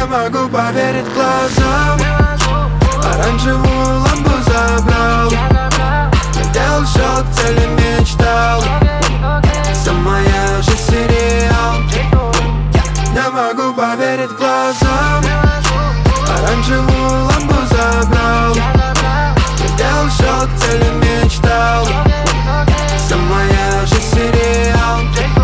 Не могу поверить глазам. Оранжевую лампу забрал. Делал счет, цели мечтал. Вся моя жизнь сериал. Не могу поверить глазам. Оранжевую лампу забрал. Делал счет, цели мечтал. Вся моя жизнь сериал.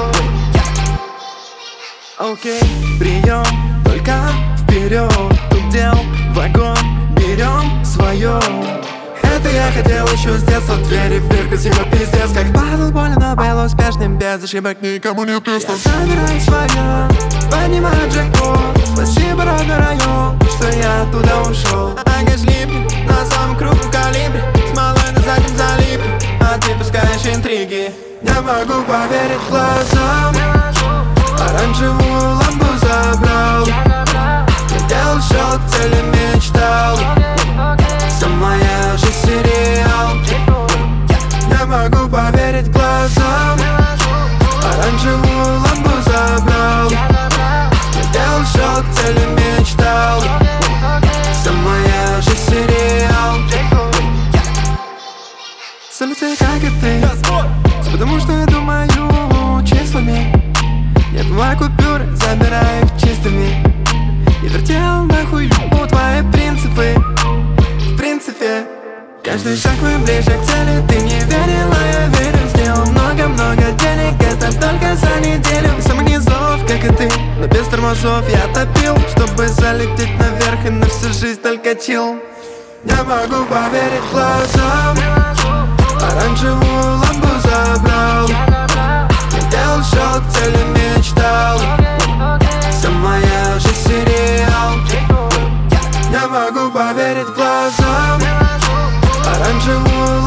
Окей, прием, только вперед. Тут дел вагон, берем свое. Это я хотел еще с детства. Двери вверх, красиво пиздец. Как падал больно, но был успешным. Без ошибок никому не тесно. Я забираю свое, поднимаю джекпот. Спасибо, родной район, что я оттуда ушел. Агаш липнет на самом крупном калибре. Смолой на заднем залипе, а ты пускаешь интриги. Не могу поверить глазам. Оранжевую лампу забрал. Я делал счет, цели мечтал. Вся моя жизнь сериал. Не могу поверить глазам. Оранжевую лампу забрал. Я делал счет, цели мечтал. Вся моя жизнь сериал. Салюты, как и ты. Потому что я думаю числами. Нет моей купюры, забираю их чистыми. И вертел нахуй твои принципы. В принципе, каждый шаг мы ближе к цели. Ты не верила, я верил. Сделал много-много денег, это только за неделю. И самых низов, как и ты, но без тормозов я топил, чтобы залететь наверх и на всю жизнь только чил. Не могу поверить глазам. Оранжевую лампу забрал. Я делал счет, цели мечтал. Вся моя жизнь сериал. Не могу поверить глазам. Оранжевую